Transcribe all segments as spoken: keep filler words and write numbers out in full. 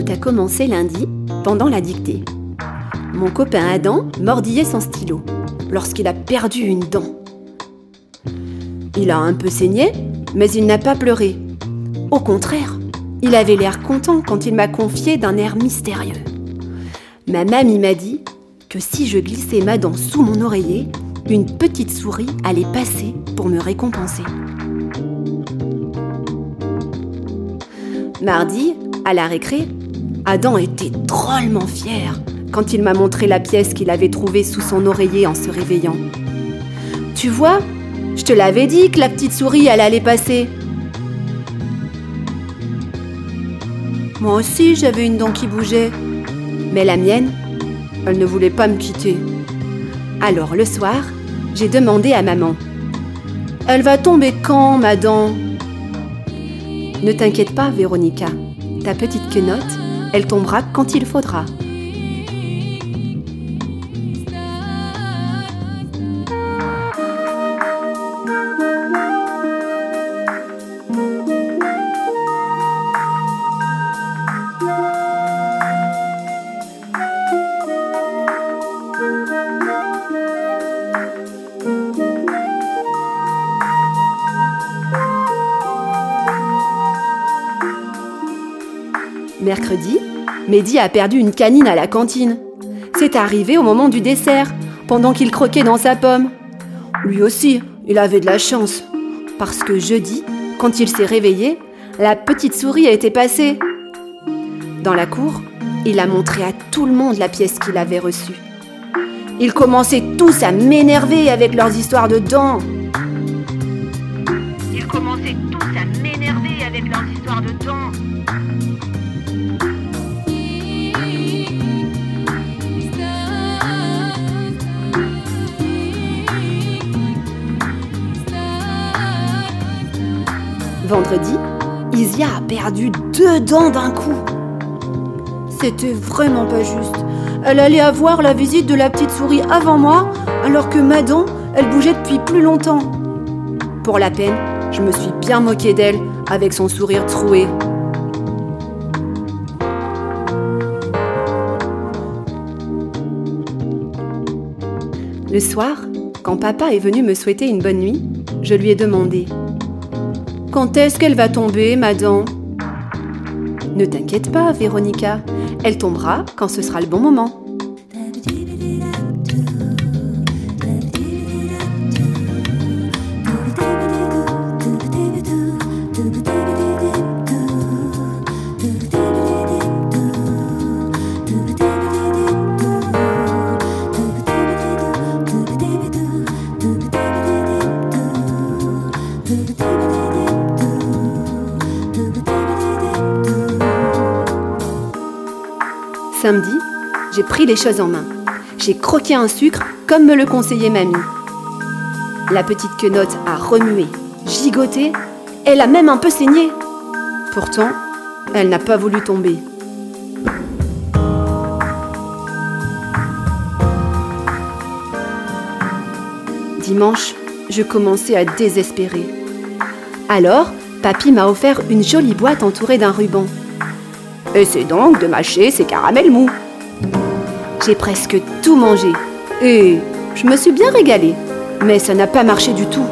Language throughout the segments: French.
a commencé lundi, pendant la dictée. Mon copain Adam mordillait son stylo lorsqu'il a perdu une dent. Il a un peu saigné, mais il n'a pas pleuré. Au contraire, il avait l'air content quand il m'a confié d'un air mystérieux. Ma mamie m'a dit que si je glissais ma dent sous mon oreiller, une petite souris allait passer pour me récompenser. Mardi, à la récré, Adam était drôlement fier quand il m'a montré la pièce qu'il avait trouvée sous son oreiller en se réveillant. « Tu vois, je te l'avais dit que la petite souris, elle allait passer. » Moi aussi, j'avais une dent qui bougeait. Mais la mienne, elle ne voulait pas me quitter. Alors, le soir, j'ai demandé à maman. « Elle va tomber quand, ma dent ?» Ne t'inquiète pas, Véronica. Ta petite quenotte, elle tombera quand il faudra. Mercredi, Mehdi a perdu une canine à la cantine. C'est arrivé au moment du dessert, pendant qu'il croquait dans sa pomme. Lui aussi, il avait de la chance, parce que jeudi, quand il s'est réveillé, la petite souris a été passée. Dans la cour, il a montré à tout le monde la pièce qu'il avait reçue. Ils commençaient tous à m'énerver avec leurs histoires de dents. Ils commençaient tous à m'énerver avec leurs histoires de dents. Vendredi, Isia a perdu deux dents d'un coup. C'était vraiment pas juste. Elle allait avoir la visite de la petite souris avant moi, alors que ma dent, elle bougeait depuis plus longtemps. Pour la peine, je me suis bien moquée d'elle avec son sourire troué. Le soir, quand papa est venu me souhaiter une bonne nuit, je lui ai demandé « Quand est-ce qu'elle va tomber, ma dent ?» Ne t'inquiète pas, Véronica, elle tombera quand ce sera le bon moment. Samedi, j'ai pris les choses en main. J'ai croqué un sucre comme me le conseillait mamie. La petite quenotte a remué, gigoté, elle a même un peu saigné. Pourtant, elle n'a pas voulu tomber. Dimanche, je commençais à désespérer. Alors, papy m'a offert une jolie boîte entourée d'un ruban. Essaie donc de mâcher ces caramels mous. J'ai presque tout mangé et je me suis bien régalée, mais ça n'a pas marché du tout.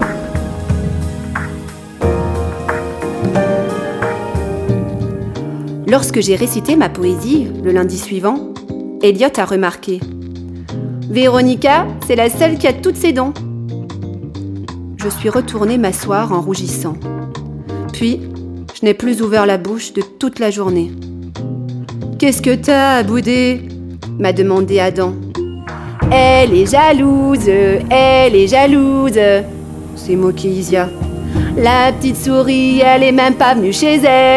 Lorsque j'ai récité ma poésie le lundi suivant, Elliot a remarqué « Véronica, c'est la seule qui a toutes ses dents !» Je suis retournée m'asseoir en rougissant. Puis, je n'ai plus ouvert la bouche de toute la journée. « Qu'est-ce que t'as à bouder ?» m'a demandé Adam. « Elle est jalouse, elle est jalouse !» s'est moquée Isia. « La petite souris, elle est même pas venue chez elle !»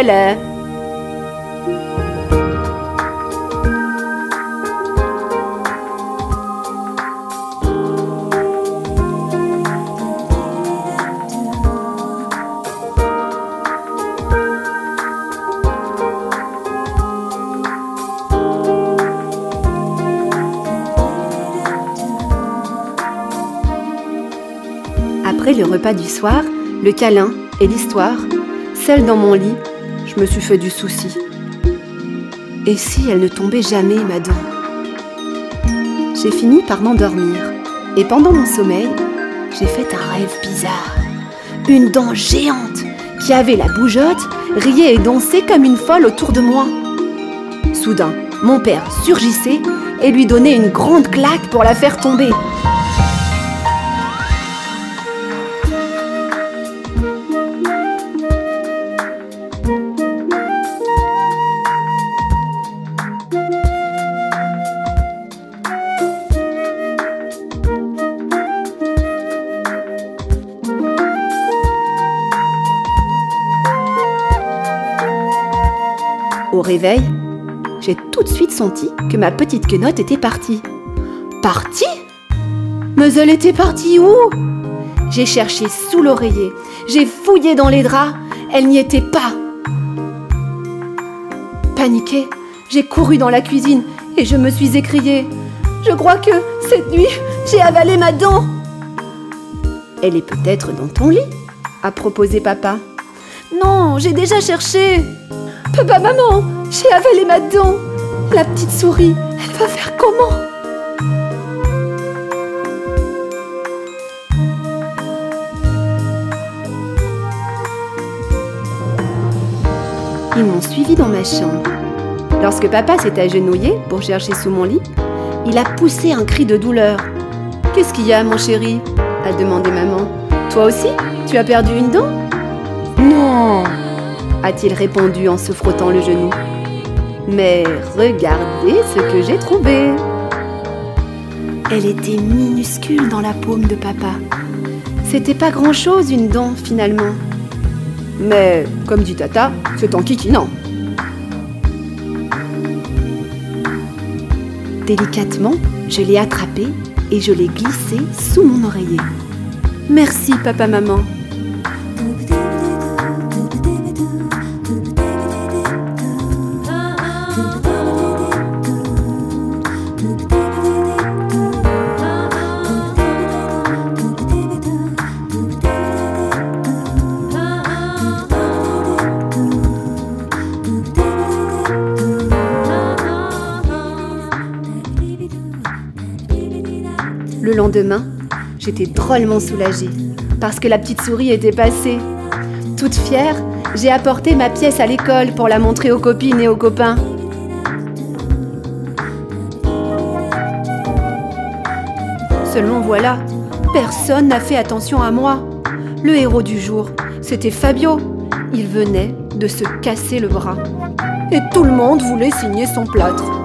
Après le repas du soir, le câlin et l'histoire, seule dans mon lit, je me suis fait du souci. Et si elle ne tombait jamais, ma dent? J'ai fini par m'endormir. Et pendant mon sommeil, j'ai fait un rêve bizarre. Une dent géante qui avait la bougeotte, riait et dansait comme une folle autour de moi. Soudain, mon père surgissait et lui donnait une grande claque pour la faire tomber. Au réveil, j'ai tout de suite senti que ma petite quenotte était partie. Partie? Mais elle était partie où? J'ai cherché sous l'oreiller, j'ai fouillé dans les draps, elle n'y était pas. Paniquée, j'ai couru dans la cuisine et je me suis écriée « Je crois que cette nuit, j'ai avalé ma dent !» « Elle est peut-être dans ton lit ?» a proposé papa. « Non, j'ai déjà cherché !»« Papa, maman, j'ai avalé ma dent. La petite souris, elle va faire comment ?» Ils m'ont suivi dans ma chambre. Lorsque papa s'est agenouillé pour chercher sous mon lit, il a poussé un cri de douleur. « Qu'est-ce qu'il y a, mon chéri ?» a demandé maman. « Toi aussi, tu as perdu une dent ?»« Non !» a-t-il répondu en se frottant le genou. « Mais regardez ce que j'ai trouvé !» Elle était minuscule dans la paume de papa. C'était pas grand-chose une dent finalement. Mais, comme dit Tata, c'est en kikinant. Délicatement, je l'ai attrapée et je l'ai glissée sous mon oreiller. Merci, papa-maman. Le lendemain, j'étais drôlement soulagée parce que la petite souris était passée. Toute fière, j'ai apporté ma pièce à l'école pour la montrer aux copines et aux copains. Seulement voilà, personne n'a fait attention à moi. Le héros du jour, c'était Fabio. Il venait de se casser le bras. Et tout le monde voulait signer son plâtre.